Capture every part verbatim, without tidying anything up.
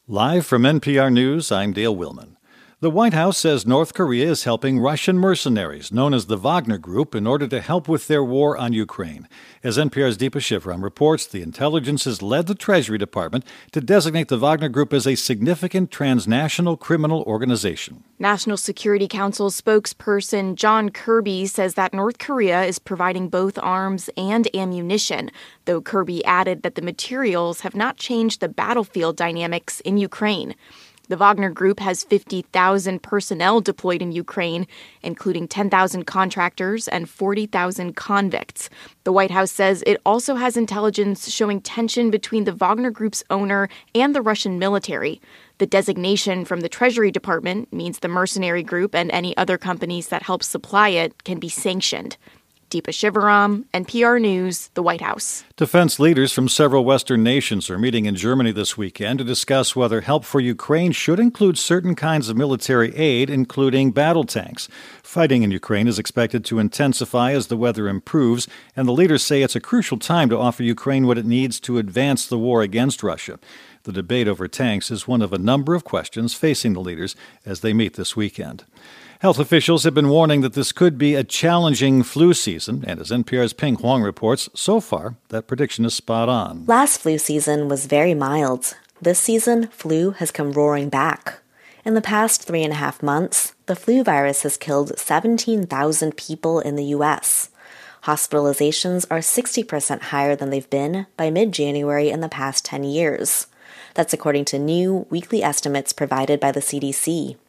Live from N P R News, I'm Dale Willman. The White House says North Korea is helping Russian mercenaries, known as the Wagner Group, in order to help with their war on Ukraine. As N P R's Deepa Shivaram reports, the intelligence has led the Treasury Department to designate the Wagner Group as a significant transnational criminal organization. National Security Council spokesperson John Kirby says that North Korea is providing both arms and ammunition, though Kirby added that the materials have not changed the battlefield dynamics in Ukraine. The Wagner Group has fifty thousand personnel deployed in Ukraine, including ten thousand contractors and forty thousand convicts. The White House says it also has intelligence showing tension between the Wagner Group's owner and the Russian military. The designation from the Treasury Department means the mercenary group and any other companies that help supply it can be sanctioned. Deepa Shivaram, N P R News, the White House. Defense leaders from several Western nations are meeting in Germany this weekend to discuss whether help for Ukraine should include certain kinds of military aid, including battle tanks. Fighting in Ukraine is expected to intensify as the weather improves, and the leaders say it's a crucial time to offer Ukraine what it needs to advance the war against Russia. The debate over tanks is one of a number of questions facing the leaders as they meet this weekend. Health officials have been warning that this could be a challenging flu season, and as N P R's Ping Huang reports, so far, that prediction is spot on. Last flu season was very mild. This season, flu has come roaring back. In the past three and a half months, the flu virus has killed seventeen thousand people in the U S. Hospitalizations are sixty percent higher than they've been by mid-January in the past ten years. That's according to new weekly estimates provided by the C D C.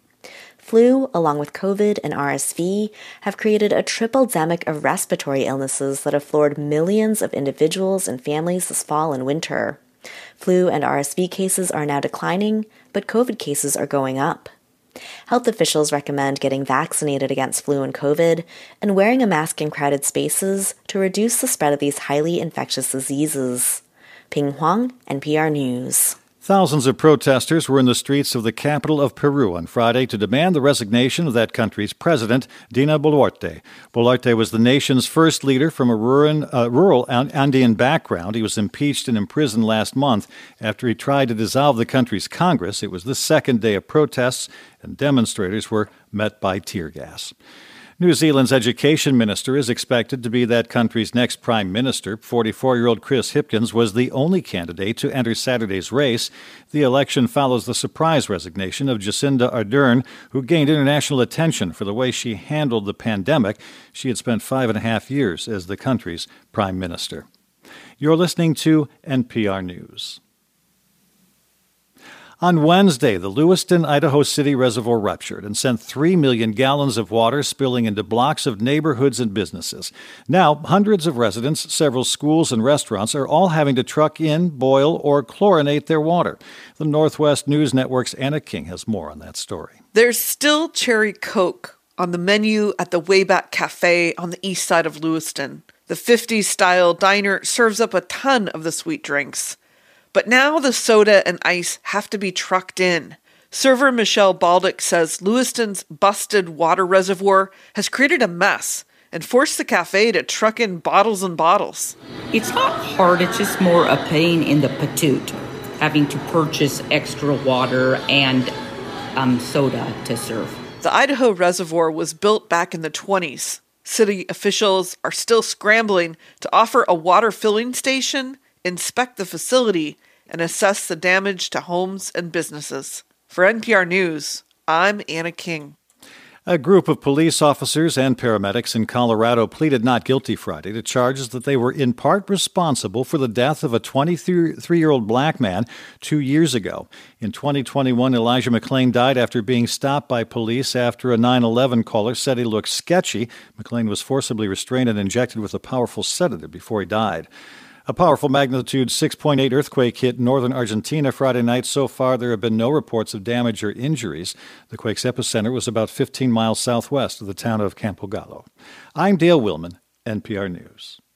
Flu, along with COVID and R S V, have created a triple-demic of respiratory illnesses that have floored millions of individuals and families this fall and winter. Flu and R S V cases are now declining, but COVID cases are going up. Health officials recommend getting vaccinated against flu and COVID and wearing a mask in crowded spaces to reduce the spread of these highly infectious diseases. Ping Huang, N P R News. Thousands of protesters were in the streets of the capital of Peru on Friday to demand the resignation of that country's president, Dina Boluarte. Boluarte was the nation's first leader from a rural, uh, rural Andean background. He was impeached and imprisoned last month after he tried to dissolve the country's Congress. It was the second day of protests, and demonstrators were met by tear gas. New Zealand's education minister is expected to be that country's next prime minister. forty-four-year-old Chris Hipkins was the only candidate to enter Saturday's race. The election follows the surprise resignation of Jacinda Ardern, who gained international attention for the way she handled the pandemic. She had spent five and a half years as the country's prime minister. You're listening to N P R News. On Wednesday, the Lewiston, Idaho City Reservoir ruptured and sent three million gallons of water spilling into blocks of neighborhoods and businesses. Now, hundreds of residents, several schools, and restaurants are all having to truck in, boil, or chlorinate their water. The Northwest News Network's Anna King has more on that story. There's still cherry Coke on the menu at the Wayback Cafe on the east side of Lewiston. The fifties-style diner serves up a ton of the sweet drinks. But now the soda and ice have to be trucked in. Server Michelle Baldick says Lewiston's busted water reservoir has created a mess and forced the cafe to truck in bottles and bottles. It's not hard, it's just more a pain in the patoot, having to purchase extra water and um, soda to serve. The Idaho reservoir was built back in the twenties. City officials are still scrambling to offer a water filling station, inspect the facility, and assess the damage to homes and businesses. For N P R News, I'm Anna King. A group of police officers and paramedics in Colorado pleaded not guilty Friday to charges that they were in part responsible for the death of a twenty-three-year-old black man two years ago. In twenty twenty-one, Elijah McLean died after being stopped by police after a nine eleven caller said he looked sketchy. McLean was forcibly restrained and injected with a powerful sedative before he died. A powerful magnitude six point eight earthquake hit northern Argentina Friday night. So far, there have been no reports of damage or injuries. The quake's epicenter was about fifteen miles southwest of the town of Campo Gallo. I'm Dale Willman, N P R News.